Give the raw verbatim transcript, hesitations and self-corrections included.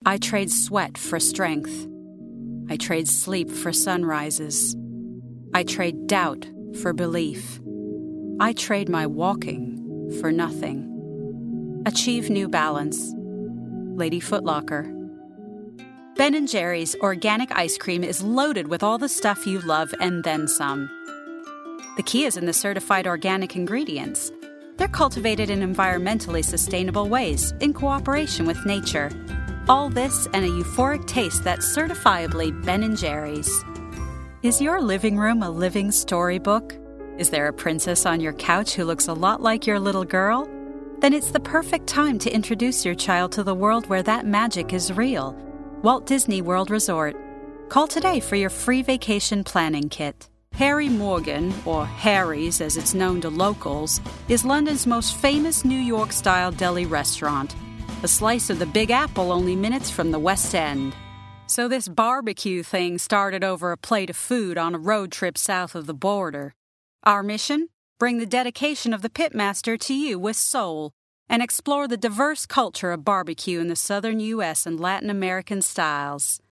I trade sweat for strength. I trade sleep for sunrises. I trade doubt for belief. I trade my walking for nothing. Achieve New Balance. Lady Footlocker. Ben and Jerry's organic ice cream is loaded with all the stuff you love and then some. The key is in the certified organic ingredients. They're cultivated in environmentally sustainable ways, in cooperation with nature. All this and a euphoric taste that's certifiably Ben and Jerry's. Is your living room a living storybook? Is there a princess on your couch who looks a lot like your little girl? Then it's the perfect time to introduce your child to the world where that magic is real. Walt Disney World Resort. Call today for your free vacation planning kit. Harry Morgan, or Harry's as it's known to locals, is London's most famous New York-style deli restaurant. A slice of the Big Apple only minutes from the West End. So this barbecue thing started over a plate of food on a road trip south of the border. Our mission? Bring the dedication of the pitmaster to you with soul and explore the diverse culture of barbecue in the southern U S and Latin American styles.